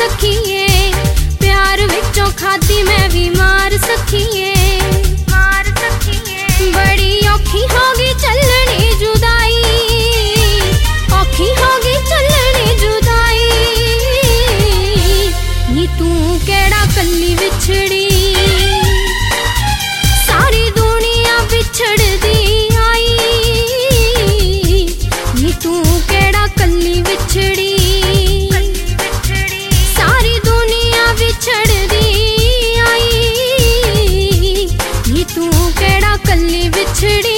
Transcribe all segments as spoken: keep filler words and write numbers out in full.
सखिए, प्यार विचों खादी मैं भी मार सखिए, मार सखिए। बड़ी औखी होगी चलनी जुदाई, औखी होगी चलनी जुदाई, नी तू केड़ा कल्ली विछड़ी, सारी दुनिया बिछड़ दी आई, नी तू केड़ा कल्ली विछड़ी, सारी दुनिया बिछड़ दी आई, नी तू केड़ा कल्ली बिछड़ी।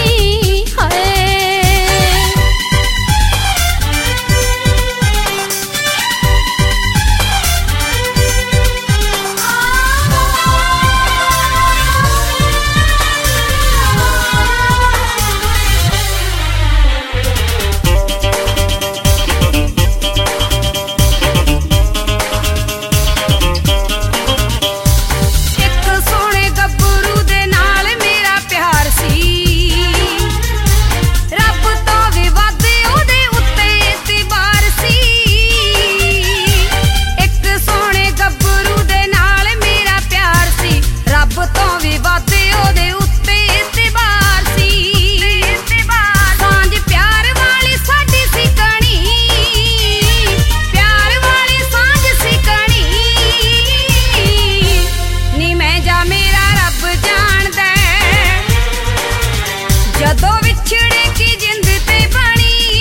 जदों विछड़े की जिंद ते बनी,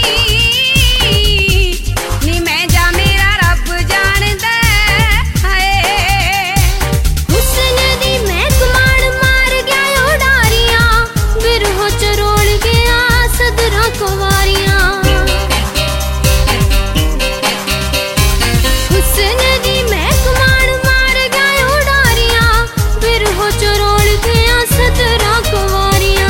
नी मैं जा मेरा रब जानदा है। हुस्न दी महकमाण मार गया उडारियां, बिरहो चरोल गया सदरा कुवारियां। हुस्न दी महकमाण मार गया उडारियां, बिरहो चरोल गया सदरा कुवारियां।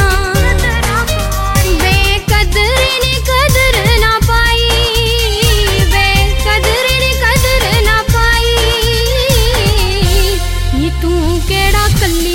कल्ली